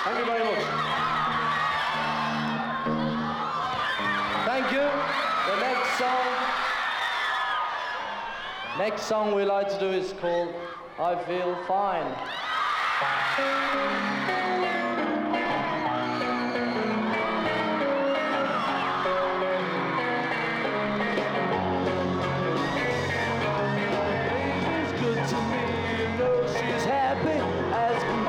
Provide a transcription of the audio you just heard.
Thank you very much. Thank you. The next song we like to do is called I Feel Fine. Baby's good to me, you know she's happy as